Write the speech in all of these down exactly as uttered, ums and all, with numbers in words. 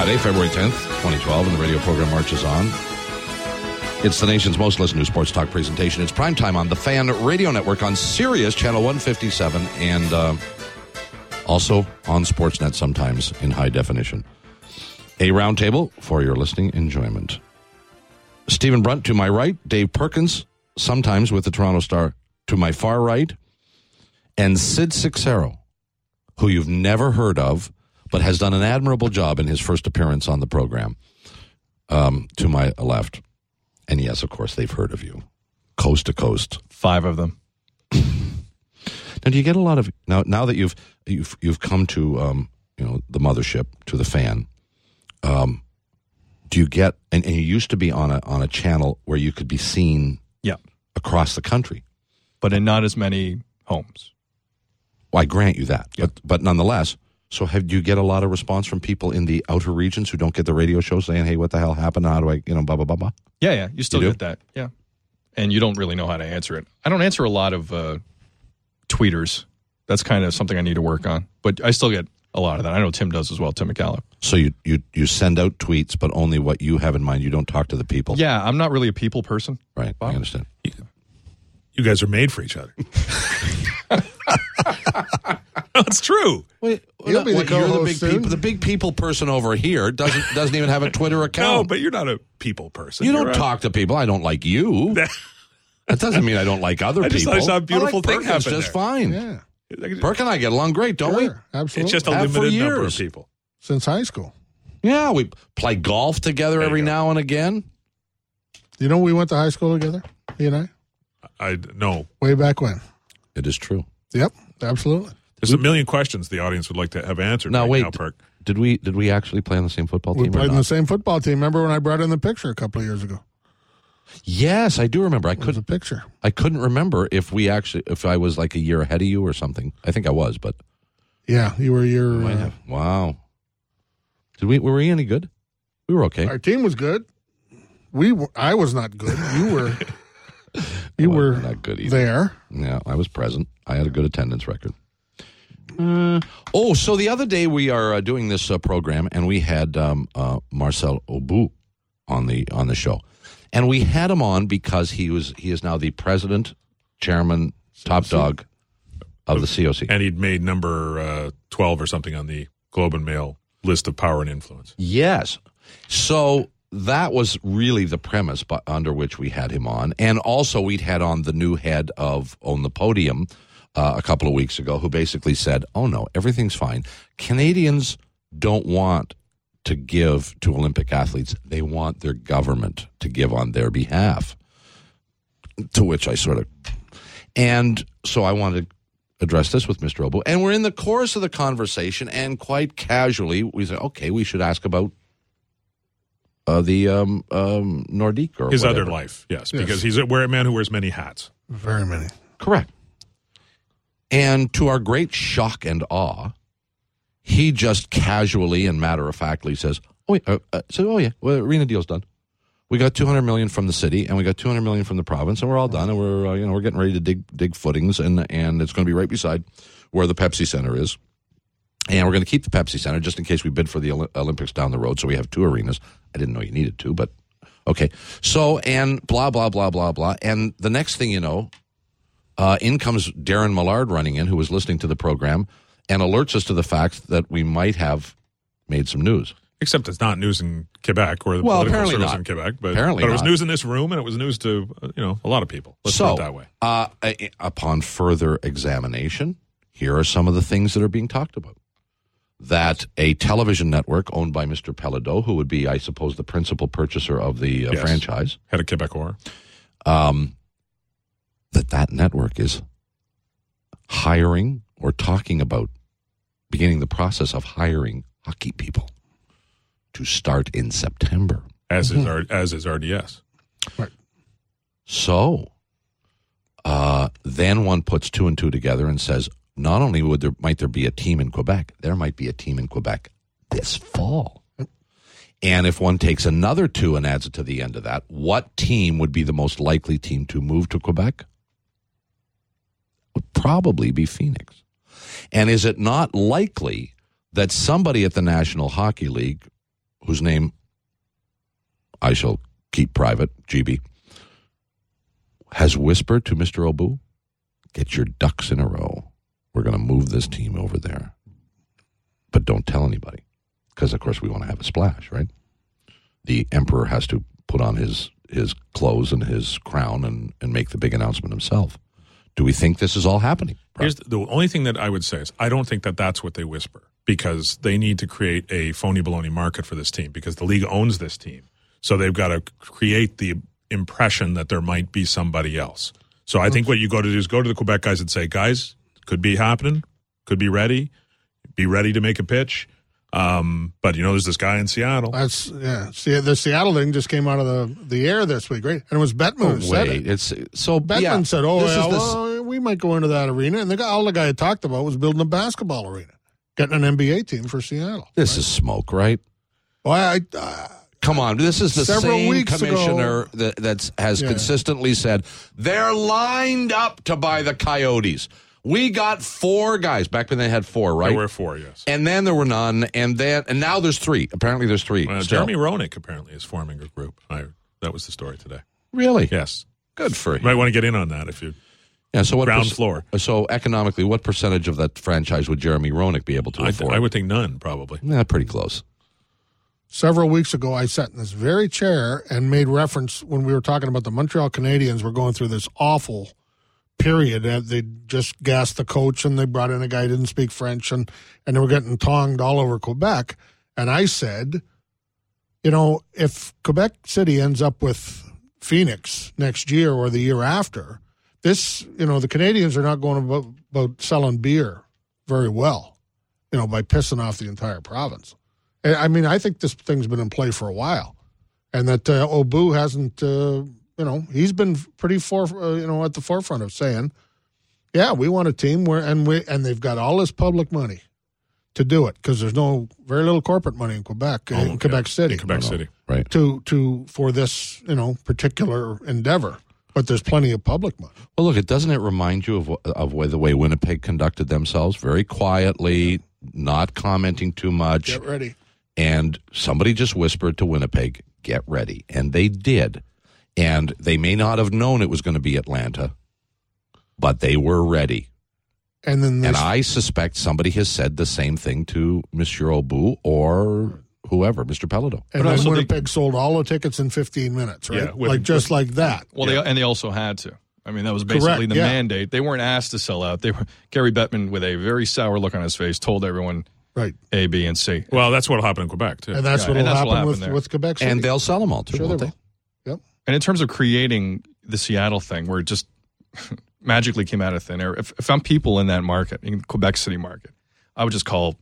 Friday, February tenth, twenty twelve, and the radio program marches on. It's the nation's most listened to sports talk presentation. It's primetime on the Fan Radio Network on Sirius, channel one fifty-seven, and uh, also on Sportsnet sometimes in high definition. A roundtable for your listening enjoyment. Stephen Brunt to my right, Dave Perkins, sometimes with the Toronto Star, to my far right, and Sid Sixero, who you've never heard of, but has done an admirable job in his first appearance on the program, um, to my left. And yes, of course, they've heard of you, coast to coast. Five of them. Now, do you get a lot of now? Now that you've you've you've come to um, you know the mothership, to the Fan, um, do you get and, and you used to be on a on a channel where you could be seen, yeah, across the country, but in not as many homes. Well, I grant you that, yeah. but but nonetheless. So have do you get a lot of response from people in the outer regions who don't get the radio show saying, hey, what the hell happened? How do I, you know, blah, blah, blah, blah? Yeah, yeah. You still you get that. Yeah. And you don't really know how to answer it. I don't answer a lot of uh, tweeters. That's kind of something I need to work on. But I still get a lot of that. I know Tim does as well, Tim McCallum. So you, you, you send out tweets, but only what you have in mind. You don't talk to the people. Yeah, I'm not really a people person. Right. Bob? I understand. You, you guys are made for each other. It's true. Wait, You'll be the what, you're the big soon. people. The big people person over here doesn't doesn't even have a Twitter account. No, but you're not a people person. You You're don't a, talk to people. I don't like you. That doesn't mean I don't like other I just people. thought I saw a beautiful I like thing Perkins happen just there. fine. Yeah. Perk and I get along great, don't Sure, we? absolutely. It's just a Have for limited number of years. people. Since high school. Yeah, we play golf together There you every go. now and again. You know we went to high school together, he and I? I no. Way back when. It is true. Yep, absolutely. There's a million questions the audience would like to have answered. Now right wait, now, Perk. did we did we actually play on the same football We team? or played in not? the same football team. Remember when I brought in the picture a couple of years ago? Yes, I do remember. I It was a couldn't. picture. I couldn't remember if we actually if I was like a year ahead of you or something. I think I was, but Yeah, you were your. I might Uh, have. Wow. Did we? Were we any good? We were okay. our team was good. We were, I was not good. You were. You I were wasn't that good either. there. Yeah, I was present. I had a good attendance record. Uh, oh, so the other day we are uh, doing this uh, program, and we had um, uh, Marcel Aubu on the on the show, and we had him on because he was he is now the president, chairman, top dog of the C O C. And he'd made number uh, twelve or something on the Globe and Mail list of power and influence. Yes, so that was really the premise by, under which we had him on, and also we'd had on the new head of On the Podium uh, a couple of weeks ago, who basically said, "Oh no, everything's fine. Canadians don't want to give to Olympic athletes; they want their government to give on their behalf." To which I sort of, and so I wanted to address this with Mister Aubu, and we're in the course of the conversation, and quite casually we said, "Okay, we should ask about." Uh, the um, um, Nordique or His whatever. other life, yes, Yes. because he's a wear- man who wears many hats. Very many. Correct. And to our great shock and awe, he just casually and matter-of-factly says, oh, yeah, uh, uh, so, oh yeah, well, arena deal's done. We got two hundred million dollars from the city, and we got two hundred million dollars from the province, and we're all done, and we're, uh, you know, we're getting ready to dig dig footings, and, and it's going to be right beside where the Pepsi Center is. And we're going to keep the Pepsi Center just in case we bid for the Oli- Olympics down the road, so we have two arenas. I didn't know you needed two, but okay. So, and blah, blah, blah, blah, blah. And the next thing you know, uh, in comes Darren Millard running in, who was listening to the program, and alerts us to the fact that we might have made some news. Except it's not news in Quebec or the Well, political apparently service not. in Quebec. But, Apparently but it was not. news in this room, and it was news to uh, you know a lot of people. Let's so, put it that way. Uh, a- upon further examination, here are some of the things that are being talked about. That a television network owned by Mister Pelledeau, who would be, I suppose, the principal purchaser of the uh, Yes. franchise, Head of Quebecor. um, that that network is hiring or talking about beginning the process of hiring hockey people to start in September. As is our, as is R D S. So uh, then one puts two and two together and says, not only would there might there be a team in Quebec, there might be a team in Quebec this fall. And if one takes another two and adds it to the end of that, what team would be the most likely team to move to Quebec? Would probably be Phoenix. And is it not likely that somebody at the National Hockey League whose name I shall keep private, G B, has whispered to Mister Obu, get your ducks in a row. We're going to move this team over there. But don't tell anybody, because, of course, we want to have a splash, right? The emperor has to put on his, his clothes and his crown and, and make the big announcement himself. Do we think this is all happening? Here's the, the only thing that I would say is I don't think that that's what they whisper, because they need to create a phony baloney market for this team, because the league owns this team. So they've got to create the impression that there might be somebody else. So I think what you go to do is go to the Quebec guys and say, guys, could be happening, could be ready, be ready to make a pitch. Um, but, you know, there's this guy in Seattle. That's, yeah. See, the Seattle thing just came out of the, the air this week, right? And it was Bettman who said Wait, it. it's so Bettman yeah, said, oh, this yeah, is the- well, we might go into that arena. And the guy, all the guy had talked about was building a basketball arena, getting an N B A team for Seattle. This right? is smoke, right? Well, I, uh, Come on, this is the Several same weeks commissioner ago- that that's, has Yeah. consistently said they're lined up to buy the Coyotes. We got four guys back when they had four, right? There were four, yes. And then there were none, and then and now there's three. Apparently, there's three. Uh, still. Jeremy Roenick apparently is forming a group. I, that was the story today. Really? Yes. Good for You him. might want to get in on that if you Yeah. So what ground perc- floor. So economically, what percentage of that franchise would Jeremy Roenick be able to I, afford? th- I would think none, probably. Yeah, pretty close. several weeks ago, I sat in this very chair and made reference when we were talking about the Montreal Canadiens were going through this awful period. They just gassed the coach and they brought in a guy who didn't speak French, and, and they were getting tonged all over Quebec. And I said, you know, if Quebec City ends up with Phoenix next year or the year after, this, you know, the Canadians are not going about, about selling beer very well, you know, by pissing off the entire province. I mean, I think this thing's been in play for a while, and that uh, Obu hasn't, uh, you know, he's been pretty for, uh, you know, at the forefront of saying, yeah, we want a team where, and we, and they've got all this public money to do it, because there's no very little corporate money in Quebec, uh, Oh, in Quebec yeah, City, in Quebec No, no. City. Right. to to for this, you know, particular endeavor. But there's plenty of public money. Well, look, it doesn't it remind you of wh- of way, the way Winnipeg conducted themselves, very quietly, not commenting too much. Get ready. And somebody just whispered to Winnipeg, get ready. And they did. And they may not have known it was going to be Atlanta, but they were ready. And then And there's, I suspect somebody has said the same thing to Monsieur Obu or whoever, Mister Pelledo. and But then also they- Winnipeg sold all the tickets in fifteen minutes, right? Yeah, with- like just like that. Well, Yeah. they and they also had to. I mean, that was basically Correct, the yeah. mandate. They weren't asked to sell out. They were Gary Bettman, with a very sour look on his face, told everyone Right. A, B, and C. Well, that's what will happen in Quebec, too. And that's Yeah, what will and that's happen, what'll happen with, there. with Quebec City. And they'll sell them all, too, Sure won't they they? will. Yep. And in terms of creating the Seattle thing, where it just magically came out of thin air, if, if I'm people in that market, in Quebec City market, I would just call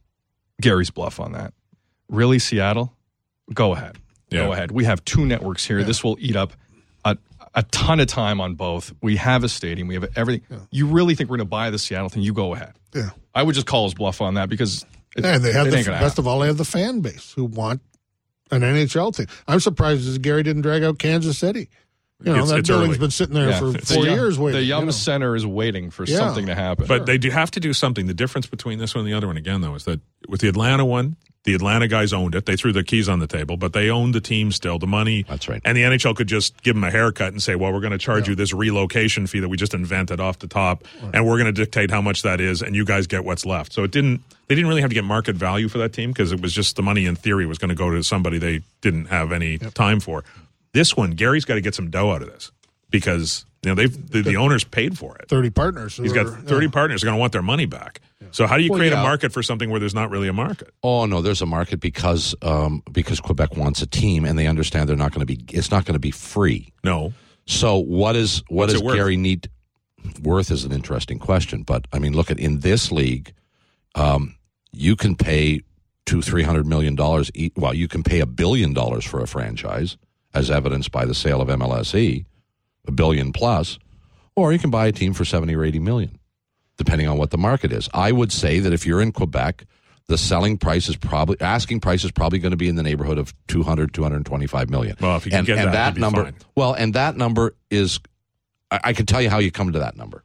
Gary's bluff on that. Really, Seattle? Go ahead. Yeah. Go ahead. We have two networks here. This will eat up a, a ton of time on both. We have a stadium. We have everything. You really think we're going to buy the Seattle thing? You go ahead. Yeah. I would just call his bluff on that, because it, And they have it the ain't gonna best happen. of all, they have the fan base who want an N H L team. I'm surprised that Gary didn't drag out Kansas City. You know, It's- that it's building's early. been sitting there Yeah. for The four Yum- years waiting. The Yum you know. Center is waiting for Yeah. something to happen. But they do have to do something. The difference between this one and the other one, again, though, is that with the Atlanta one, the Atlanta guys owned it. They threw their keys on the table, but they owned the team still, the money. That's right. And the N H L could just give them a haircut and say, well, we're going to charge you this relocation fee that we just invented off the top, and we're going to dictate how much that is, and you guys get what's left. So it didn't. They didn't really have to get market value for that team, because it was just the money in theory was going to go to somebody they didn't have any time for. This one, Gary's got to get some dough out of this, because you know they've the, the owners paid for it. thirty partners. who He's got are- thirty yeah. partners who are going to want their money back. So how do you Well, create yeah. a market for something where there's not really a market? Oh no, there's a market because um, because Quebec wants a team, and they understand they're not going to be. It's not going to be free. No. So what is what What's does it worth? Gary need? Worth is an interesting question, but I mean, look at in this league, um, you can pay two three hundred million dollars. E- well, you can pay a billion dollars for a franchise, as evidenced by the sale of M L S E, a billion plus, or you can buy a team for seventy or eighty million, depending on what the market is. I would say that if you're in Quebec, the selling price is probably asking price is probably going to be in the neighborhood of two hundred, two hundred twenty-five million. Well, if you can and, get and that, that you'd be number, fine. well, and that number is, I, I can tell you how you come to that number.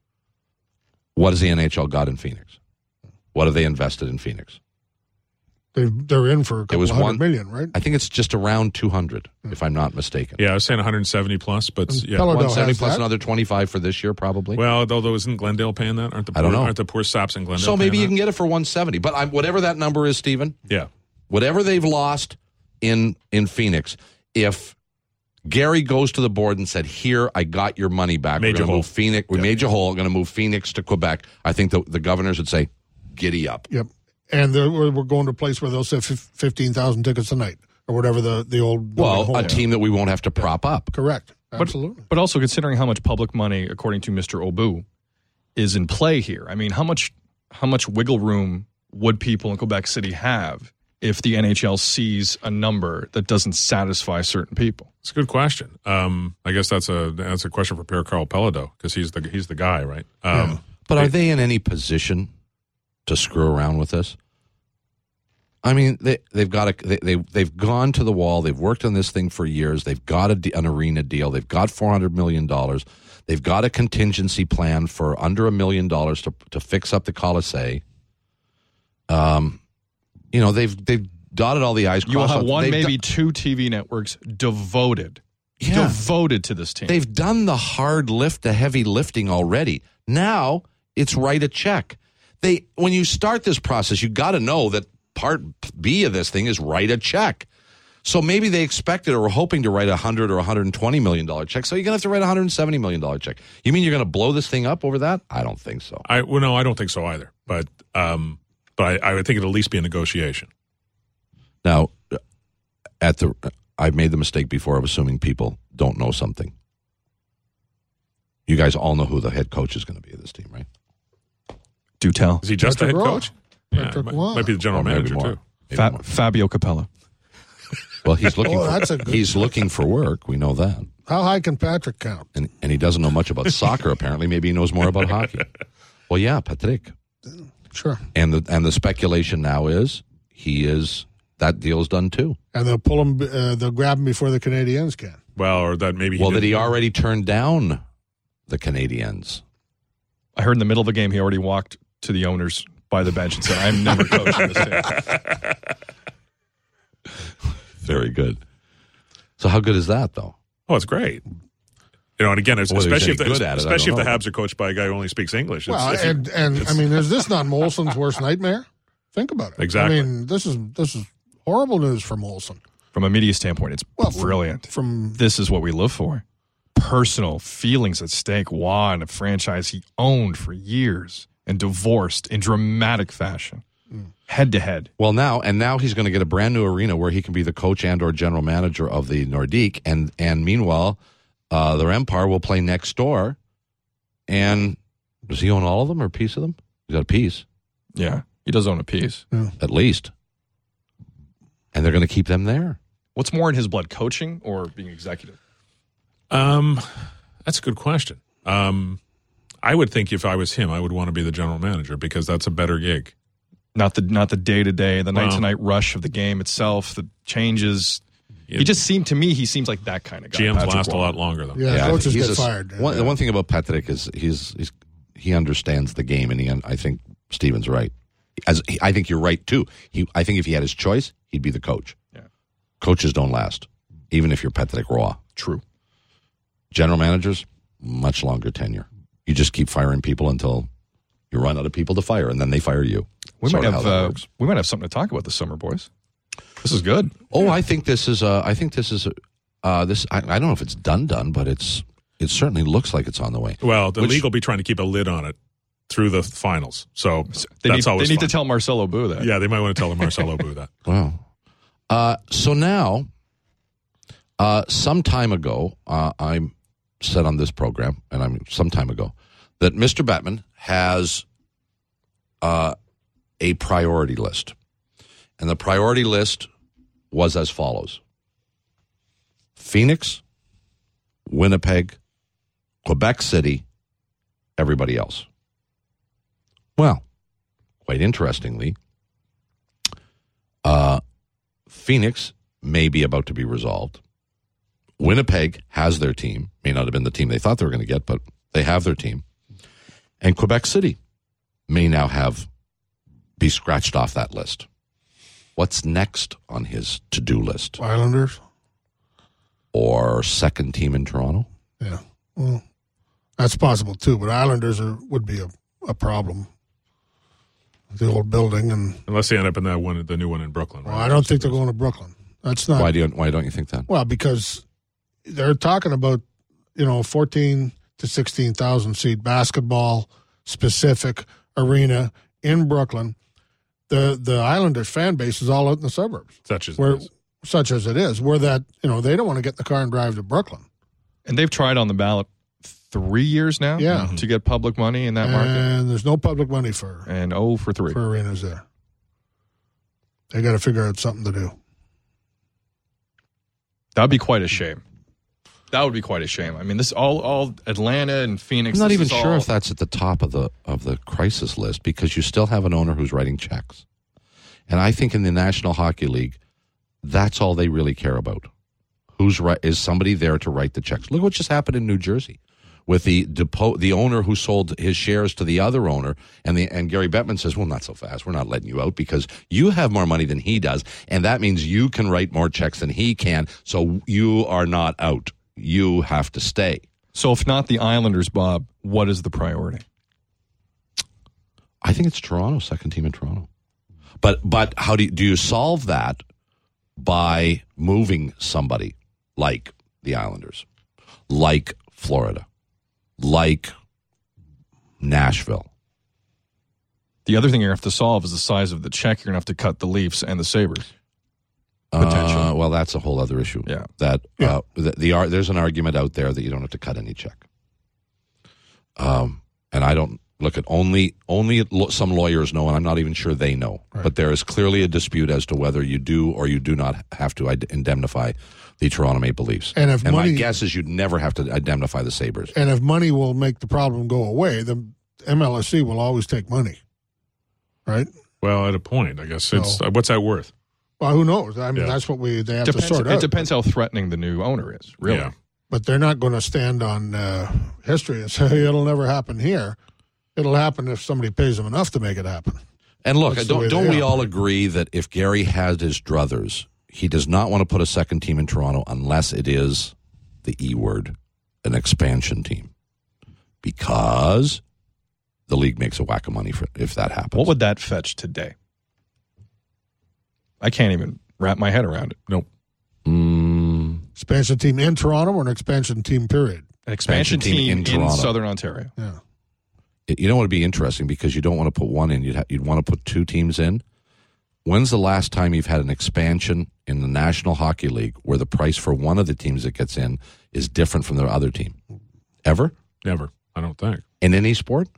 What has the N H L got in Phoenix? What have they invested in Phoenix? They, they're in for a couple was hundred one- million, right? I think it's just around two hundred, if I'm not mistaken. Yeah, I was saying one hundred seventy plus, but And yeah. Peloton one seventy has plus that. another twenty-five for this year, probably. Well, although isn't Glendale paying that? Aren't the poor, I don't know. Aren't the poor saps in Glendale? so maybe paying you that? can get it for one seventy. But I'm, whatever that number is, Stephen, Yeah. whatever they've lost in in Phoenix, if Gary goes to the board and said, "Here, I got your money back. Made We're you going to whole. move Phoenix. We made you whole. We're going to move Phoenix to Quebec." I think the, the governors would say, "Giddy up." Yep. And they're- we're we're going to a place where they'll say fif- fifteen thousand tickets a night or whatever the, the old. Well, home a is. team that we won't have to prop up. Correct. Absolutely. But also considering how much public money, according to Mister Obu, is in play here. I mean, how much how much wiggle room would people in Quebec City have if the N H L sees a number that doesn't satisfy certain people? It's a good question. Um, I guess that's a that's a question for Pierre Carl Pelado because he's the he's the guy, right? Um, Yeah. But are they in any position to screw around with this? I mean, they they've got a they, they they've gone to the wall. They've worked on this thing for years. They've got a, de- an arena deal. They've got four hundred million dollars. They've got a contingency plan for under a million dollars to to fix up the Colisée. Um, you know, they've they've dotted all the I's. You will crossed have all- one, they've maybe do- two T V networks devoted, Yeah. devoted to this team. They've done the hard lift, the heavy lifting already. Now it's write a check. They when you start this process, you got to know that part B of this thing is write a check. So maybe they expected or were hoping to write a hundred or one hundred twenty million dollar check. So you're gonna have to write a one hundred seventy million dollar check. You mean you're gonna blow this thing up over that? I don't think so. I well, no, I don't think so either. But um, but I, I would think it'd at least be a negotiation. Now, at the I've made the mistake before of assuming people don't know something. You guys all know who the head coach is going to be of this team, right? Do tell. Is he just the head Patrick Roy. coach? Yeah, Patrick might, Roy. might be the general Or maybe manager more. too. Maybe Fa- more. Fabio Capello. Well, he's looking. Oh, for, that's a good- he's looking for work. We know that, How high can Patrick count? and and he doesn't know much about soccer. Apparently, maybe he knows more about hockey. Well, yeah, Patrick. Sure. And the and the speculation now is he is that deal's done too. And they'll pull him, uh, they'll grab him before the Canadiens can. Well, or that maybe. He Well, that he didn't- already turned down the Canadiens. I heard in the middle of the game he already walked to the owners by the bench and said, "I'm never coaching this team." Very good. So how good is that, though? Oh, it's great. You know, and again, it's, Whether he's especially if the, any good at it, I especially if don't the know. Habs are coached by a guy who only speaks English. It's, Well, if you- and, and I mean, is this not Molson's worst nightmare? Think about it. Exactly. I mean, this is this is horrible news for Molson. From a media standpoint, it's Well, from- brilliant. From This is what we live for. Personal feelings at stake. Juan, a franchise he owned for years and divorced in dramatic fashion, head to head. Well, now and now he's going to get a brand new arena where he can be the coach and or general manager of the Nordique, and and meanwhile, uh, the Empire will play next door. And does he own all of them or a piece of them? He's got a piece, Yeah, he does own a piece. at least, and they're going to keep them there. What's more in his blood, coaching or being executive? Um, that's a good question. Um, I would think if I was him, I would want to be the general manager because that's a better gig. Not the not the day to day, the night to Well- night rush of the game itself, the changes. Yeah. He just seemed to me he seems like that kind of guy. G Ms Patrick last a Roy. lot longer though. yeah, I think coaches he's get a- fired. One, The one thing about Patrick is he's, he's he understands the game, and he I think Steven's right. As he, I think you're right too. He I think if he had his choice, he'd be the coach. Yeah. Coaches don't last, even if you're Patrick Roy. True. General managers, much longer tenure. You just keep firing people until you run out of people to fire, and then they fire you. We Sort might of have how that uh, works. we might have something to talk about this summer, boys. This is good. Oh, I think this is. Uh, I think this is. Uh, this. I, I don't know if it's done, done, but it's. It certainly looks like it's on the way. Well, the Which- league will be trying to keep a lid on it through the finals. So They that's need, they always need fun. to tell Marcelo Boo that. Yeah, they might want to tell Marcelo Boo that. Wow. Uh, so now, uh, some time ago, uh, I said on this program, and I'm some time ago, that Mister Bettman has uh, a priority list, and the priority list was as follows: Phoenix, Winnipeg, Quebec City, everybody else. Well, quite interestingly, uh, Phoenix may be about to be resolved. Winnipeg has their team. May not have been the team they thought they were going to get, but they have their team. And Quebec City may now have be scratched off that list. What's next on his to-do list? Islanders. Or second team in Toronto? Yeah. Well, that's possible too, but Islanders are, would be a, a problem. The old building, and Unless they end up in that one, the new one in Brooklyn. well, right? I don't think they're going to Brooklyn. That's not Why do you, why don't you think that? well because they're talking about, you know, fourteen to sixteen thousand seat basketball specific arena in Brooklyn. The the Islanders fan base is all out in the suburbs, Such as where this. such as it is, where that, you know, they don't want to get in the car and drive to Brooklyn. And they've tried on the ballot three years now Yeah. to get public money in that market. And there's no public money for And oh for three. for arenas there. They got to figure out something to do. That would be quite a shame. That would be quite a shame. I mean, this all all Atlanta and Phoenix. I'm not this even is sure all- if that's at the top of the of the crisis list because you still have an owner who's writing checks. And I think in the National Hockey League, that's all they really care about. Who's right? Is somebody there to write the checks? Look what just happened in New Jersey with the depo- the owner who sold his shares to the other owner, and the and Gary Bettman says, "Well, not so fast. We're not letting you out because you have more money than he does, and that means you can write more checks than he can. So you are not out. You have to stay." So if not the Islanders, Bob, what is the priority? I think it's Toronto, second team in Toronto. But but how do you, do you solve that by moving somebody like the Islanders, like Florida, like Nashville? The other thing you're going to have to solve is the size of the check. You're going to have to cut the Leafs and the Sabres. Potentially. Uh, well, that's a whole other issue. Yeah. That Yeah. uh, the, the ar- there's an argument out there that you don't have to cut any check. Um, and I don't look at only only lo- some lawyers know, and I'm not even sure they know. Right. But there is clearly a dispute as to whether you do or you do not have to id- indemnify the Toronto Maple Leafs. And if and money- my guess is you'd never have to indemnify the Sabres. And if money will make the problem go away, the M L S C will always take money, right? Well, at a point, I guess. It's No. what's that worth? Well, who knows? I mean, Yeah. that's what we they have Depends, to sort it out. depends how threatening the new owner is, really. Yeah. But they're not going to stand on uh, history and say it'll never happen here. It'll happen if somebody pays them enough to make it happen. And look, That's the way don't, don't they we all operate. agree that if Gary has his druthers, he does not want to put a second team in Toronto unless it is the E word, an expansion team, because the league makes a whack of money for if that happens. What would that fetch today? I can't even wrap my head around it. Nope. Mm, Expansion team in Toronto or an expansion team period? An expansion, Expansion team team, in in, Toronto. Southern Ontario. Yeah. it- you know what would be interesting because you don't want to put one in. You'd ha- you'd want to put two teams in. When's the last time you've had an expansion in the National Hockey League where the price for one of the teams that gets in is different from the other team? Ever? Never. I don't think. In any sport?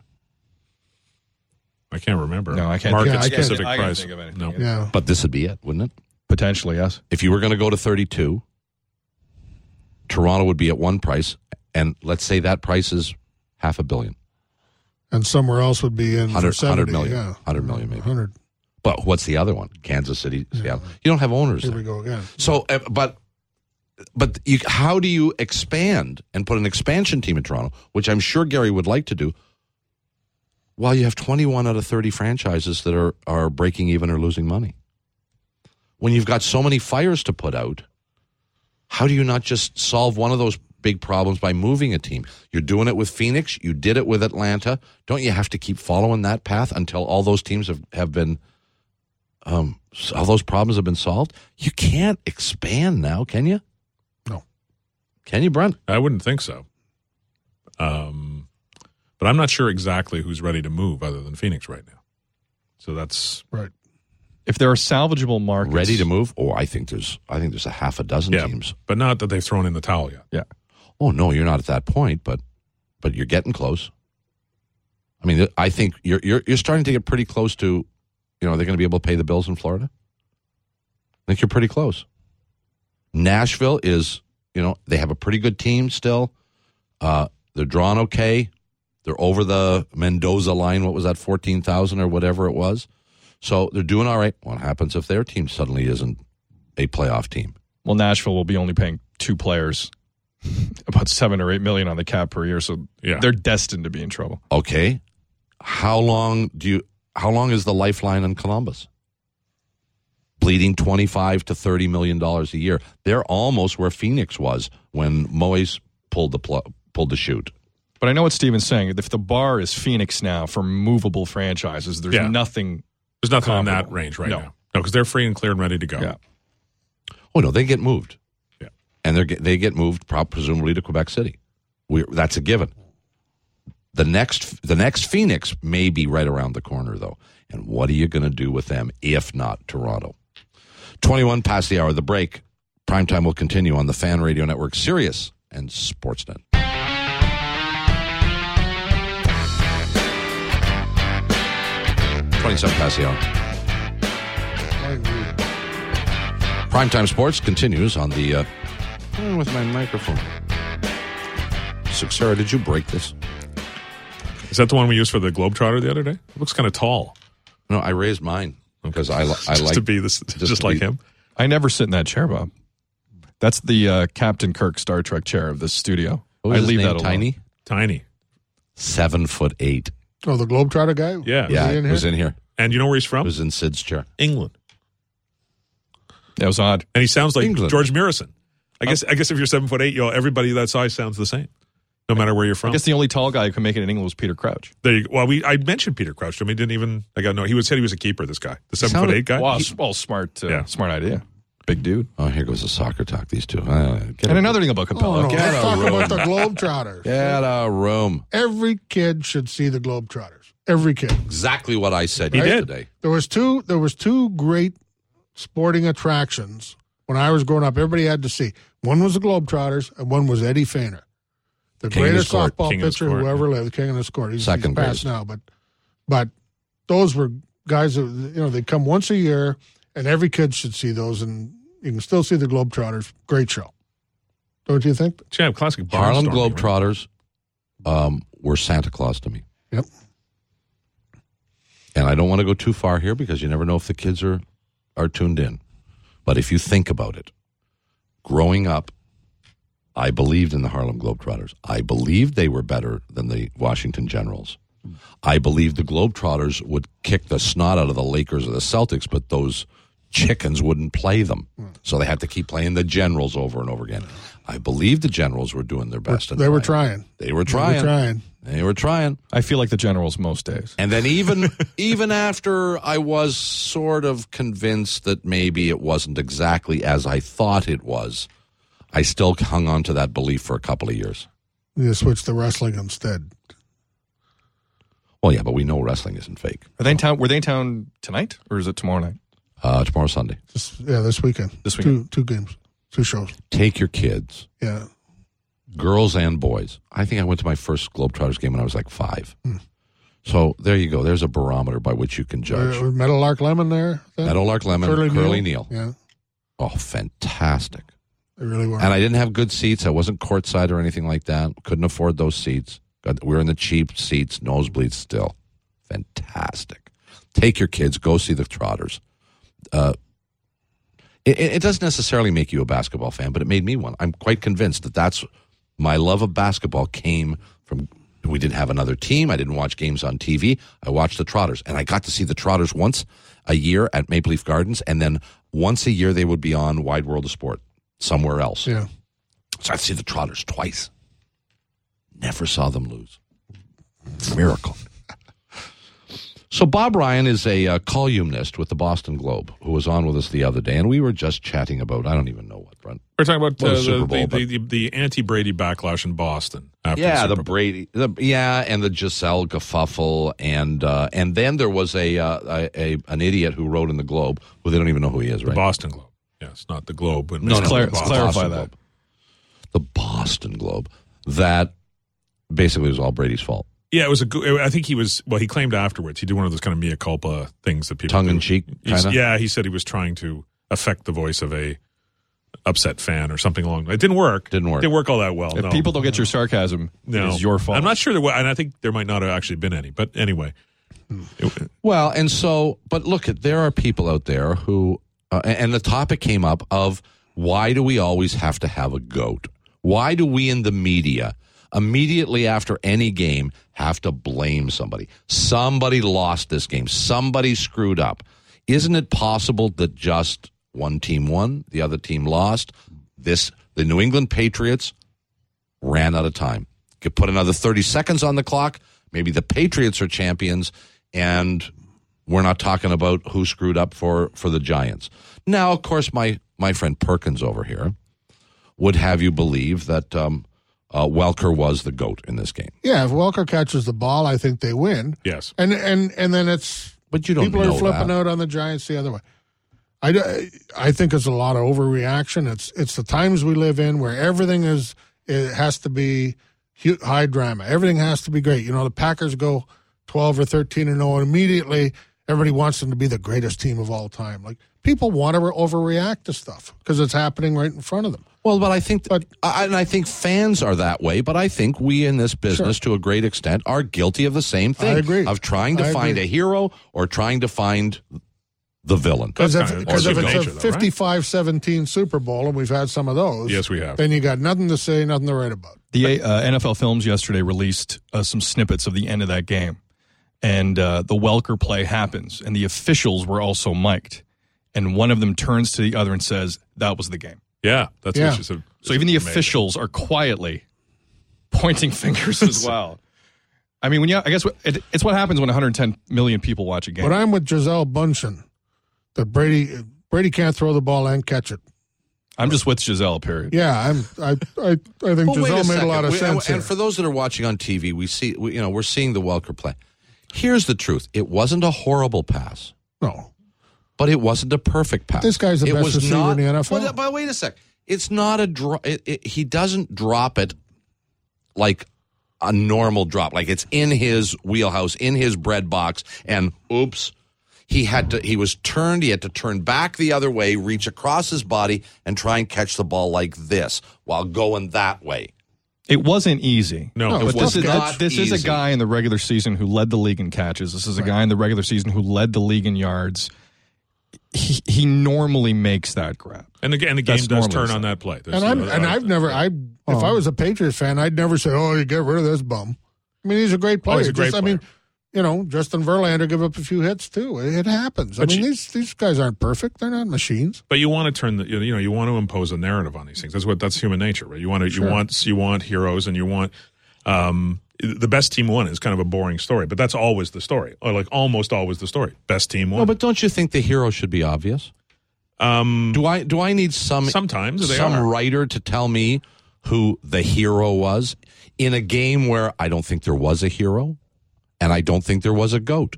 I can't remember. No, I can't Market think- I can't- specific I can't price. think of anything No. either. Yeah. But this would be it, wouldn't it? Potentially, yes. If you were going to go to thirty-two, Toronto would be at one price, and let's say that price is half a billion. And somewhere else would be in one hundred, for seventy. one hundred million. Yeah. one hundred million maybe. one hundred. But what's the other one? Kansas City, Seattle. You don't have owners Here there. we go again. So, uh, but but you, how do you expand and put an expansion team in Toronto, which I'm sure Gary would like to do, while you have twenty-one out of thirty franchises that are, are breaking even or losing money? When you've got so many fires to put out, how do you not just solve one of those big problems by moving a team? You're doing it with Phoenix. You did it with Atlanta. Don't you have to keep following that path until all those teams have, have been, um, all those problems have been solved? You can't expand now, can you? No. Can you, Brent? I wouldn't think so. Um, but I'm not sure exactly who's ready to move other than Phoenix right now. So that's Right. If there are salvageable markets. Ready to move? Oh, I think there's I think there's a half a dozen yeah, teams. but not that they've thrown in the towel yet. Yeah. Oh no, you're not at that point, but but you're getting close. I mean, I think you're you're you're starting to get pretty close to, you know, they're going to be able to pay the bills in Florida. I think you're pretty close. Nashville is, you know, they have a pretty good team still. Uh, they're drawn okay. They're over the Mendoza line. What was that, fourteen thousand or whatever it was? So they're doing all right. What happens if their team suddenly isn't a playoff team? Well, Nashville will be only paying two players about seven or eight million on the cap per year, so Yeah. they're destined to be in trouble. Okay. How long do you? How long is the lifeline in Columbus? bleeding twenty-five to thirty million dollars a year. They're almost where Phoenix was when Moyes pulled the pl- pulled the chute. But I know what Steven's saying. If the bar is Phoenix now for movable franchises, there's Yeah. nothing. There's nothing in that comparable. range right No. now. No, because they're free and clear and ready to go. Yeah. Oh no, they get moved. Yeah. And they they get moved presumably to Quebec City. We, that's a given. The next the next Phoenix may be right around the corner though. And what are you going to do with them if not Toronto? twenty-one past the hour of the break. Primetime will continue on the Fan Radio Network, Sirius and Sportsnet. twenty-seven past the hour. Primetime Sports continues on the uh, oh, with my microphone. So, Sarah, did you break this? Is that the one we used for the Globetrotter the other day? It looks kind of tall. No, I raised mine because I, li- I just like to be this, just, just to like be- him. I never sit in that chair, Bob. That's the uh, Captain Kirk Star Trek chair of this studio. What was I his leave name, that alone. Tiny, Tiny. seven foot eight. Oh, the Globetrotter guy? Yeah. Was Yeah, he in it here? was in here. And you know where he's It from? was in Sid's chair. England. That was odd. And he sounds like England. George Murison. I guess I guess if you're seven foot eight, you know, everybody that size sounds the same, no matter where you're from. I guess the only tall guy who could make it in England was Peter Crouch. There you go. Well, we I mentioned Peter Crouch to him. He didn't even. I got no. He was said he was a keeper. This guy, the seven sounded- foot eight guy. Well, s- well smart, uh, Yeah. smart idea. Big dude. Oh, here goes the soccer talk. These two. Uh, get And a, another thing about Capella. Oh, no. Get Let's a talk room. about the Globetrotters. get a room. Every kid should see the Globetrotters. Every kid. Exactly what I said He did. yesterday. There was two. There was two great sporting attractions when I was growing up. Everybody had to see. One was the Globetrotters, and one was Eddie Feiner, the King of greatest the court. softball King of the pitcher court. who ever lived, the king of the court. He's, Second he's passed greatest. now, but but those were guys that you know they come once a year, and every kid should see those. And you can still see the Globetrotters. Great show, don't you think? Yeah, classic Harlem barnstorming, right? Globetrotters um, were Santa Claus to me. Yep. And I don't want to go too far here because you never know if the kids are, are tuned in. But if you think about it, growing up, I believed in the Harlem Globetrotters. I believed they were better than the Washington Generals. I believed the Globetrotters would kick the snot out of the Lakers or the Celtics, but those chickens wouldn't play them. So they had to keep playing the Generals over and over again. I believed the Generals were doing their best. and They were trying. trying. They were They trying. were trying. They were trying. I feel like the Generals most days. And then even even after I was sort of convinced that maybe it wasn't exactly as I thought it was, I still hung on to that belief for a couple of years. You switched to wrestling instead. Well, yeah, but we know wrestling isn't fake. Are they in town? Were they in town tonight, or is it tomorrow night? Uh, tomorrow Sunday. Just, yeah, this weekend. This weekend. Two two games, two shows. Take your kids, Yeah. girls and boys. I think I went to my first Globetrotters game when I was like five. So there you go. There's a barometer by which you can judge. Uh, Meadowlark Lemon there. then? Meadowlark Lemon, Curly, Curly Neal. Neal. Yeah, Oh, fantastic. they really were. And I didn't have good seats. I wasn't courtside or anything like that. Couldn't afford those seats. Got, we were in the cheap seats, nosebleeds still. Fantastic. Take your kids, go see the Trotters. Uh, it, it doesn't necessarily make you a basketball fan, but it made me one. I'm quite convinced that that's my love of basketball came from. We didn't have another team. I didn't watch games on T V. I watched the Trotters, and I got to see the Trotters once a year at Maple Leaf Gardens, and then once a year they would be on Wide World of Sport somewhere else. yeah. So I'd see the Trotters twice. Never saw them lose. Miracle. So Bob Ryan is a uh, columnist with the Boston Globe who was on with us the other day, and we were just chatting about, I don't even know what, Brent. We're talking about Well, uh, the Super the, Bowl, the, the, the anti-Brady backlash in Boston. After Yeah, the, the Super Bowl. Brady, the, yeah, and the Giselle Gafuffle, and uh, and then there was a, uh, a, a an idiot who wrote in the Globe, who they don't even know who he is, The right? Boston Globe. Yes, not the Globe. But No, no, clar- the let's Boston clarify that. Globe. The Boston Globe. That basically was all Brady's fault. Yeah, it was a. go- I think he was. Well, he claimed afterwards. He did one of those kind of mea culpa things that people Tongue do. in cheek, He's- kind of? Yeah, he said he was trying to affect the voice of a upset fan or something along. It didn't work. Didn't work. Didn't work all that well. If no. people don't get your sarcasm, no. it's your fault. I'm not sure there was, and I think there might not have actually been any. But anyway, it, Well, and so, but look, at there are people out there who, uh, and the topic came up of why do we always have to have a GOAT? Why do we in the media immediately after any game have to blame somebody? Somebody lost this game. Somebody screwed up. Isn't it possible that just one team won, the other team lost? This the New England Patriots ran out of time. Could put another thirty seconds on the clock. Maybe the Patriots are champions, and we're not talking about who screwed up for, for the Giants. Now, of course, my, my friend Perkins over here would have you believe that um, uh, Welker was the GOAT in this game. Yeah, if Welker catches the ball, I think they win. Yes. And and and then it's But you don't people know are flipping that. out on the Giants the other way. I, I think it's a lot of overreaction. It's it's the times we live in where everything is it has to be high drama. Everything has to be great. You know, the Packers go twelve or thirteen and oh, and immediately everybody wants them to be the greatest team of all time. Like, people want to overreact to stuff because it's happening right in front of them. Well, but I think, But- I, and I think fans are that way. But I think we in this business, Sure. to a great extent, are guilty of the same thing. I agree. Of trying to I find agree. a hero or trying to find the villain. Because That's if, kind of- because if that's it's nature, a though, right? fifty-five seventeen Super Bowl, and we've had some of those, Yes, we have. then you got nothing to say, nothing to write about. The uh, N F L Films yesterday released uh, some snippets of the end of that game, and uh, the Welker play happens, and the officials were also mic'd, and one of them turns to the other and says, "That was the game." Yeah, that's Yeah. what she said. So even the Amazing. officials are quietly pointing fingers as well. I mean, when you, I guess it, it's what happens when one hundred ten million people watch a game. But I'm with Giselle Bundchen that Brady Brady can't throw the ball and catch it. I'm just with Giselle, period. Yeah, I'm. I I, I think Well, wait Giselle made second. a lot of We- sense And here. for those that are watching on T V, we see, we, you know, we're seeing the Welker play. Here's the truth: it wasn't a horrible pass, No, but it wasn't a perfect pass. This guy's the it best was receiver not, in the N F L. But, but wait a sec. It's not a drop. It, it, he doesn't drop it like a normal drop, like it's in his wheelhouse, in his bread box, and oops. He had to. He was turned. He had to turn back the other way, reach across his body, and try and catch the ball like this while going that way. It wasn't easy. No, No, it But But this tough is, guys. this is a Easy. guy in the regular season who led the league in catches. This is a guy in the regular season who led the league in yards. He, he normally makes that grab. And the, and the game That's does normally turn so. on that play. and I'm and I've never. I if I was a Patriots fan, I'd never say, "Oh, you get rid of this bum." I mean, he's a great player. Oh, he's a great Just, I mean, player. you know, Justin Verlander give up a few hits too. It, it happens. But I mean, you- these these guys aren't perfect. They're not machines. But you want to turn the you know you want to impose a narrative on these things. That's what that's human nature, right? You want to Sure. you want you want heroes, and you want um, the best team won is kind of a boring story, but that's always the story, or like almost always the story. Best team won. No, but don't you think the hero should be obvious? um, Do I do I need some sometimes they some are. writer to tell me who the hero was in a game where I don't think there was a hero and I don't think there was a GOAT.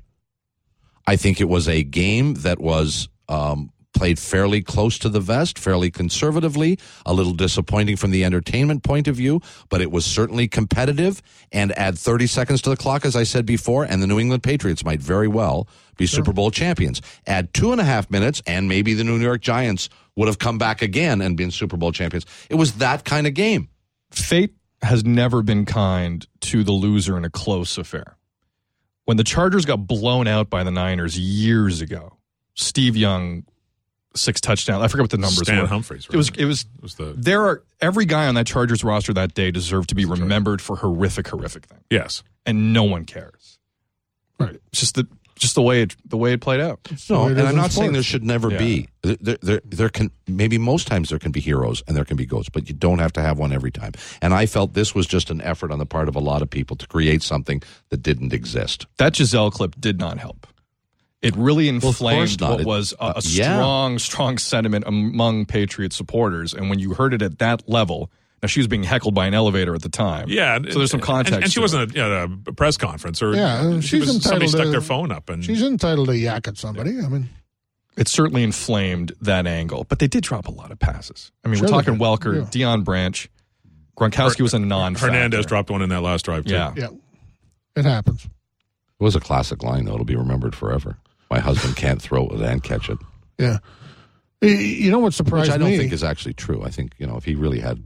I think it was a game that was um, played fairly close to the vest, fairly conservatively, a little disappointing from the entertainment point of view, but it was certainly competitive. And add thirty seconds to the clock, as I said before, and the New England Patriots might very well be Super Bowl champions. Add two and a half minutes, and maybe the New York Giants would have come back again and been Super Bowl champions. It was that kind of game. Fate has never been kind to the loser in a close affair. When the Chargers got blown out by the Niners years ago, Steve Young, six touchdowns. I forget what the numbers Stan were. Humphries. It was. right? It was. It was the There are every guy on that Chargers roster that day deserved to be remembered for horrific, horrific things, yes. and no one cares. Right. It's just the just the way it the way it played out. No, way it and is I'm in not saying sports. there should never Yeah. be. There, there, there can maybe most times there can be heroes and there can be goats, but you don't have to have one every time. And I felt this was just an effort on the part of a lot of people to create something that didn't exist. That Giselle clip did not help. It really course inflamed not. what It- was a, a uh, yeah. strong, strong sentiment among Patriot supporters. And when you heard it at that level, now she was being heckled by an elevator at the time. Yeah. So there's some context. And, and she to it. wasn't at you know, a press conference or Yeah, and she she's was, somebody entitled stuck to- their phone up and She's entitled to yak at somebody. I mean, It certainly inflamed that angle, but they did drop a lot of passes. I mean, Sure we're they talking did. Welker, Yeah. Deion Branch, Gronkowski was a non-factor. Hernandez dropped one in that last drive too. Yeah. yeah, it happens. It was a classic line, though. It'll be remembered forever. My husband can't throw it and catch it, Yeah. Y- You know what surprised which I don't me? think is actually true. I think, you know, if he really had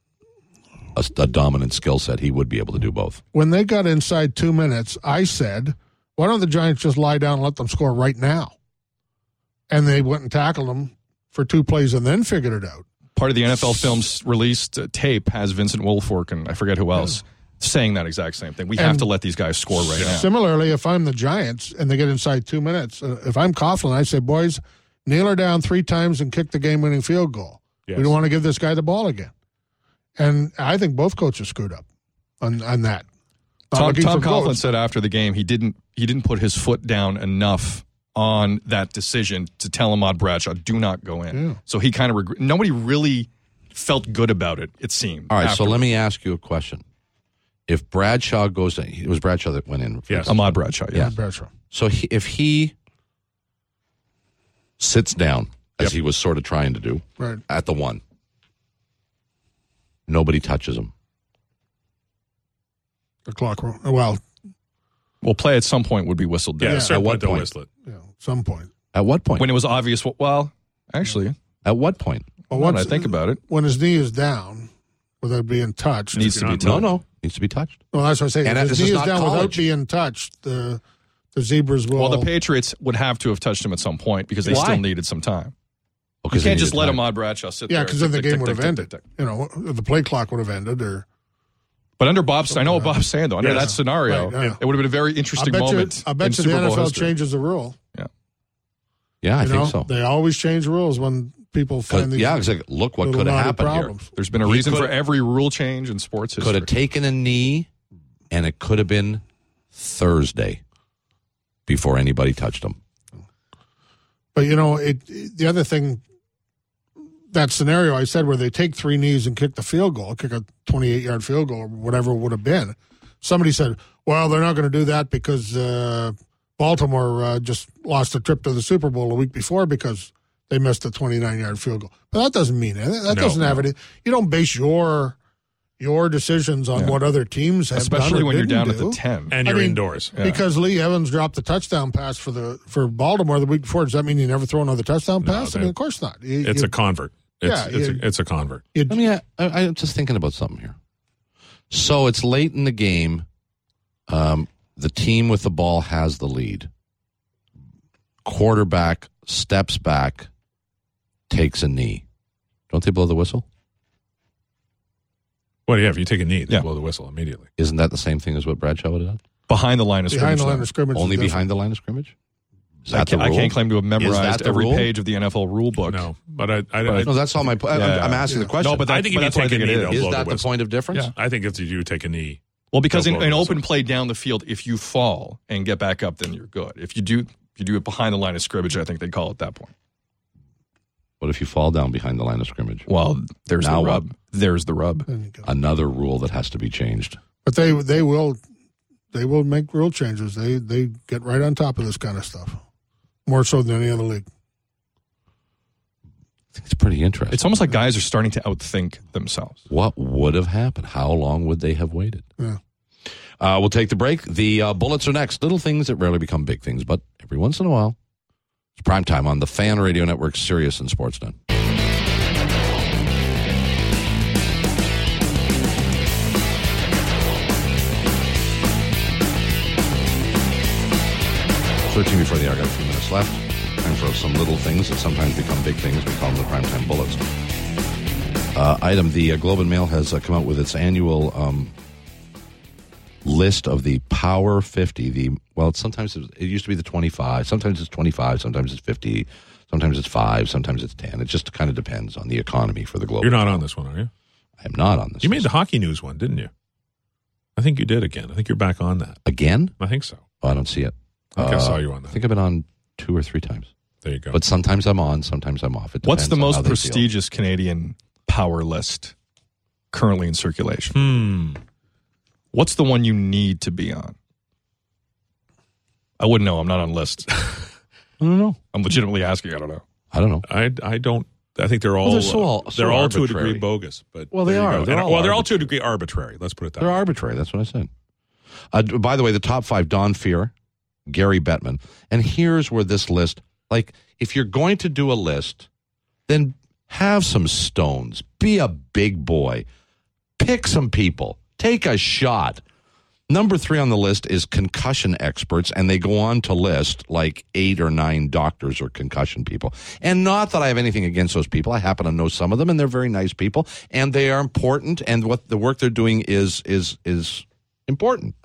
a, a dominant skill set, he would be able to do both. When they got inside two minutes, I said, why don't the Giants just lie down and let them score right now? And they went and tackled them for two plays and then figured it out. Part of the N F L Films released uh, tape has Vincent Wilfork and I forget who else saying that exact same thing. We And have to let these guys score right now. Similarly, if I'm the Giants and they get inside two minutes, uh, if I'm Coughlin, I say, boys, nail her down three times and kick the game-winning field goal. Yes. We don't want to give this guy the ball again. And I think both coaches screwed up on, on that. Not Tom, looking Tom for Coughlin goals. said after the game he didn't he didn't put his foot down enough on that decision to tell Ahmad Bradshaw, do not go in. Yeah. So he kind of reg- nobody really felt good about it, it seemed. All right, so afterwards. let me ask you a question. If Bradshaw goes in, it was Bradshaw that went in. Yes. Ahmad Bradshaw, yeah. Yeah. Bradshaw. So he, if he sits down, as Yep. he was sort of trying to do, Right. at the one, nobody touches him. The clock. ro- Well, Well, play at some point would be whistled Yeah, down. at a certain At what point they'll point? whistle it. yeah, some point. At what point? When it was obvious, what, well, actually, At what point? Well, when I once- think about it, When his knee is down without being touched. needs to be not- touched. No, no, needs to be touched. Well, that's what I say. And If this his is knee is not down without college. being touched, the the Zebras will. Well, the Patriots would have to have touched him at some point because they Why? still needed some time. Oh, You 'cause they can't just needed let time. Ahmad Bradshaw sit yeah, there. because then the Tick, game tick, would have tick, ended. tick, tick, tick. You know, the play clock would have ended, or But under Bob's, I know what Bob's saying though. Under Yeah. that scenario, Right, yeah. it would have been a very I interesting bet moment. you. I bet in you the Super N F Bowl L history. changes the rule. Yeah, I you think know, so. they always change rules when people 'Cause- find these. yeah, it's like, look what little could have naughty happened problems. There's been a He reason could- for every rule change in sports here. history. Could have taken a knee, and it could have been Thursday before anybody touched him. But you know, it, it- the other thing, that scenario I said where they take three knees and kick the field goal, kick a twenty-eight yard field goal or whatever it would have been. Somebody said, "Well, they're not going to do that because uh, Baltimore uh, just lost a trip to the Super Bowl a week before because they missed a twenty-nine yard field goal." But that doesn't mean anything. That No, doesn't have no. any. You don't base your your decisions on Yeah. what other teams have done especially or when you're didn't down at do. the ten. And I you're mean- indoors. Yeah. Because Lee Evans dropped the touchdown pass for the for Baltimore the week before. Does that mean you never throw another touchdown No, pass? I they- mean, of course not. You, It's you, a convert. It's, Yeah, it's, you- a, it's a convert. you- Let me. I, I'm just thinking about something here. So it's late in the game. Um, the team with the ball has the lead. Quarterback steps back, takes a knee. Don't they blow the whistle? Well, yeah, if you take a knee, they Yeah. blow the whistle immediately. Isn't that the same thing as what Bradshaw would have done? Behind the line of behind scrimmage. the line though. of scrimmage. Only is behind the line of scrimmage? Is I that the can't, I rule? can't claim to have memorized the every rule? page of the N F L rule book. No, but I, I, But- I, No, that's all my point. Yeah, I'm yeah. asking the question. No, but that, I think if but you that's why I take think a it knee, is. they'll is blow the that the whistle. point of difference? Yeah. I think if you take a knee, Well, because in They'll blow an the open whistle. play down the field, if you fall and get back up, then you're good. If you do, if you do it behind the line of scrimmage, I think they call it that point. What if you fall down behind the line of scrimmage? Well, there's Now the what? rub. There's the rub. There you go. Another rule that has to be changed. But they they will they will make rule changes. They they get right on top of this kind of stuff, more so than any other league. I think it's pretty interesting. It's almost like guys are starting to outthink themselves. What would have happened? How long would they have waited? Yeah. Uh, we'll take the break. The uh, Bullets are next. Little things that rarely become big things, but every once in a while. It's prime time on the Fan Radio Network, Sirius and Sportsnet. thirteen before the hour, got a few minutes left. Time for some little things that sometimes become big things. We call them the primetime bullets. Uh, item, the uh, Globe and Mail has uh, come out with its annual um, list of the Power fifty. The Well, it's sometimes it used to be the twenty-five. Sometimes it's twenty-five. Sometimes it's fifty. Sometimes it's five. Sometimes it's ten. It just kind of depends on the economy for the Globe. you're not on this one, are you? I am not on this. You made list. the hockey news one, didn't you? I think you did again. I think you're back on that. Again? I think so. Oh, I don't see it. I think I Uh, saw you on I that. think I've been on two or three times. There you go. But sometimes I'm on, sometimes I'm off. It What's depends the on most how they feel. prestigious Canadian power list currently in circulation? hmm. What's the one you need to be on? I wouldn't know. I'm not on lists. I don't know. I'm legitimately asking. I don't know. I don't know. I, I don't. I think they're all. they're so all- uh, so they're all to a arbitrary. degree bogus. But Well, they there you are. go. They're And- all well, they're all to a arbitrary. degree arbitrary. Let's put it that They're way. arbitrary. That's what I said. Uh, by the way, the top five: Don Fear, Gary Bettman, and here's where this list. Like, if you're going to do a list, then have some stones. Be a big boy. Pick some people. Take a shot. Number three on the list is concussion experts, and they go on to list like eight or nine doctors or concussion people. And not that I have anything against those people. I happen to know some of them, and they're very nice people, and they are important, and what the work they're doing is is is important.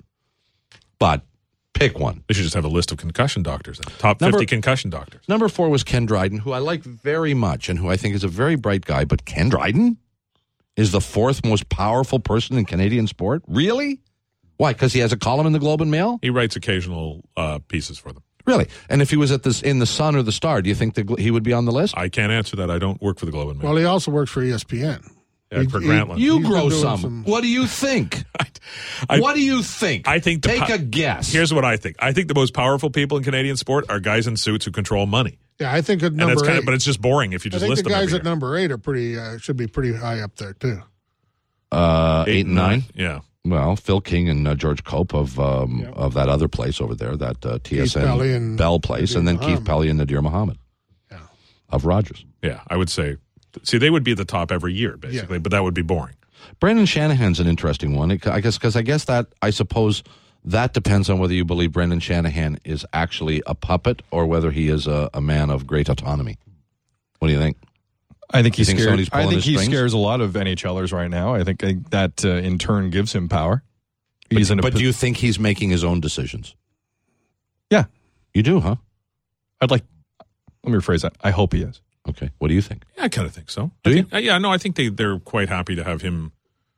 But pick one. They should just have a list of concussion doctors. Top fifty Number- concussion doctors. Number four was Ken Dryden, who I like very much and who I think is a very bright guy. But Ken Dryden is the fourth most powerful person in Canadian sport? Really? Why? Because he has a column in the Globe and Mail? He writes occasional uh, pieces for them. Really? And if he was at this in the Sun or the Star, do you think that he would be on the list? I can't answer that. I don't work for the Globe and Mail. Well, he also works for E S P N. Yeah, He- for he- Grantland. You He's grow been doing some. some- What do you think? I- what do you think? I think the Take po- a guess. Here's what I think. I think the most powerful people in Canadian sport are guys in suits who control money. Yeah, I think at And that's number kind eight. of, but it's just boring if you I just think list the them guys every at year. number eight are pretty uh, should be pretty high up there too. uh, eight, and nine. Yeah. Well, Phil King and uh, George Cope of um, of that other place over there, that uh, T S N Pelly and Bell place, Nadir and then Muhammad. Keith Pelly and Nadir Muhammad Yeah. of Rogers. Yeah. I would say, see, they would be at the top every year, basically, but that would be boring. Brandon Shanahan's an interesting one. It- I guess because I guess that I suppose that depends on whether you believe Brendan Shanahan is actually a puppet or whether he is a, a man of great autonomy. What do you think? I think he You think scares. somebody's I pulling think his he strings? scares a lot of NHLers right now. I think uh, that uh, in turn gives him power. He's in a But po- do you think he's making his own decisions? Yeah, You do, huh? I'd like. Let me rephrase that. I hope he is. Okay. What do you think? Yeah, I kind of think so. Do I you? think, uh, yeah, no, I think they, they're quite happy to have him.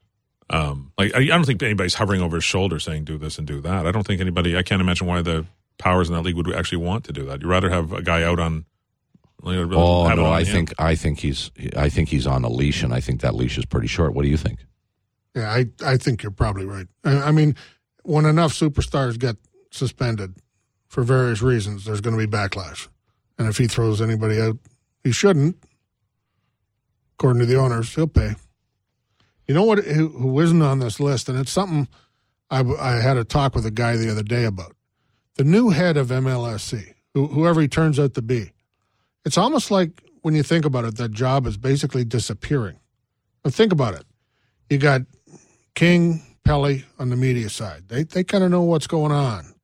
Um, like I, I don't think anybody's hovering over his shoulder saying do this and do that. I don't think anybody. I can't imagine why the powers in that league would actually want to do that. You'd rather have a guy out on. Like, Oh have it no, on I him. think I think he's I think he's on a leash, and I think that leash is pretty short. What do you think? Yeah, I, I think you're probably right. I, I mean, when enough superstars get suspended for various reasons, there's going to be backlash. And if he throws anybody out, he shouldn't. According to the owners, he'll pay. You know what? Who, who isn't on this list? And it's something I, I had a talk with a guy the other day about. The new head of M L S C, who, whoever he turns out to be. It's almost like when you think about it, that job is basically disappearing. Now think about it. You got King, Pelly on the media side. They they kind of know what's going on.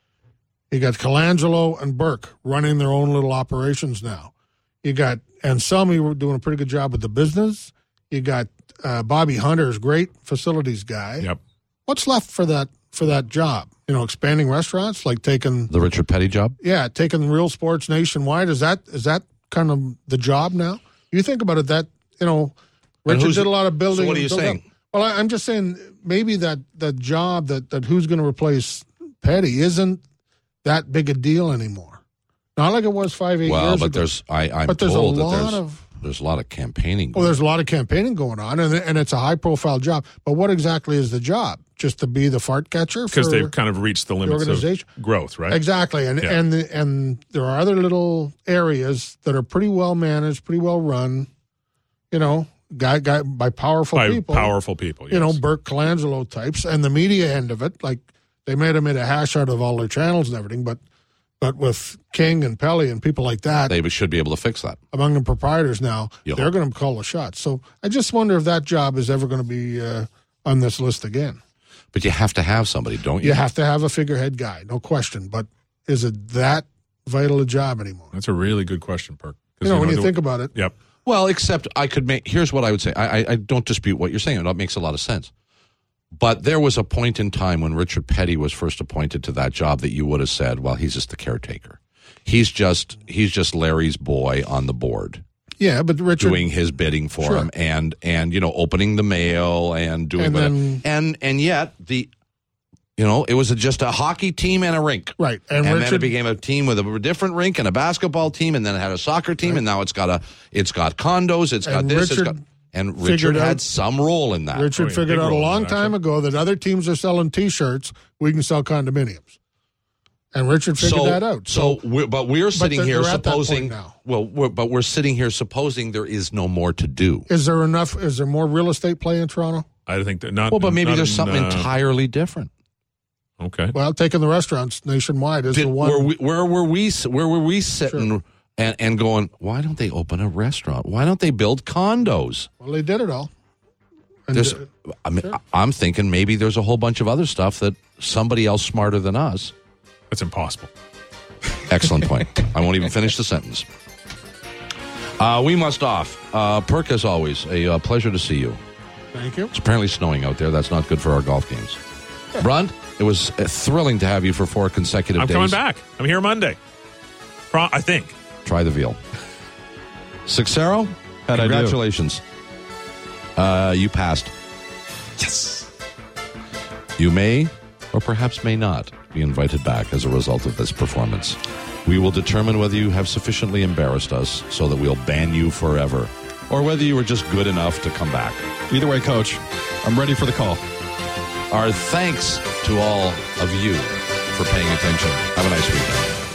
You got Colangelo and Burke running their own little operations now. You got Anselmi doing a pretty good job with the business. You got uh, Bobby Hunter's great facilities guy. Yep. What's left for that for that job? You know, expanding restaurants, like taking The Richard Petty job? yeah, taking Real Sports nationwide. Is that is that kind of the job now? You think about it, that you know, And Richard who's- did a lot of building. so what are you build up. saying? Well, I, I'm just saying maybe that that job that that who's going to replace Petty isn't that big a deal anymore. Not like it was five eight Well, years but ago. there's I I'm But there's a told lot that there's of- there's a lot of campaigning. well, Going there's a lot of campaigning going on, and and it's a high profile job. But what exactly is the job? Just to be the fart catcher? Because for- they've kind of reached the limits organization? of growth, right? Exactly, and Yeah. and the, and there are other little areas that are pretty well managed, pretty well run. You know, guy guy by powerful By people, powerful people. You know, yes. Burke Colangelo types, and the media end of it, like they made them made a hash out of all their channels and everything, but but with King and Pelly and people like that they should be able to fix that. among the proprietors now, You they're hope. going to call the shots. So I just wonder if that job is ever going to be uh, on this list again. But you have to have somebody, don't you? You have to have a figurehead guy, no question. But is it that vital a job anymore? That's a really good question, Perk. 'Cause You know, when you the- think about it, Yep. Well, except I could make. Here's what I would say. I, I, I don't dispute what you're saying. That makes a lot of sense. But there was a point in time when Richard Petty was first appointed to that job that you would have said, "Well, he's just the caretaker. He's just he's just Larry's boy on the board, yeah, but Richard, doing his bidding for Sure. him, and and you know, opening the mail and doing And whatever. then- and and yet the, you know, it was just a hockey team and a rink." right, and, And, then it Richard, became a team with a different rink and a basketball team, and then it had a soccer team, and now it's got a it's got condos, it's got And this, Richard it's got and figured Richard had out- some role in that. Richard Oh, yeah, figured big out a role in long that, time ago that other teams are selling T-shirts, we can sell condominiums, and Richard figured so, that out. So, we're, but we're sitting they're- here they're at that point supposing. now. Well, we're, but we're sitting here supposing there is no more to do. Is there enough? Is there more real estate play in Toronto? I think that not. Well, but maybe not there's in, something uh, entirely different. Okay. Well, taking the restaurants nationwide is Did, the one. were we, where were we? Where were we sitting and, and going? Why don't they open a restaurant? Why don't they build condos? well, they did it all. And There's, uh, I mean, sure. I'm thinking maybe there's a whole bunch of other stuff that somebody else smarter than us. That's impossible. Excellent point. I won't even finish the sentence. Uh, we must off. Uh, Perk, as always, a uh, pleasure to see you. Thank you. It's apparently snowing out there. That's not good for our golf games. Yeah. Brunt, it was uh, thrilling to have you for four consecutive I'm days. coming back. I'm here Monday. Pro- I think. Try the veal. Sixero, How'd congratulations. Uh, you passed. Yes. You may, or perhaps may not, be invited back as a result of this performance. We will determine whether you have sufficiently embarrassed us so that we'll ban you forever, or whether you were just good enough to come back. Either way, Coach, I'm ready for the call. Our thanks to all of you for paying attention. Have a nice weekend.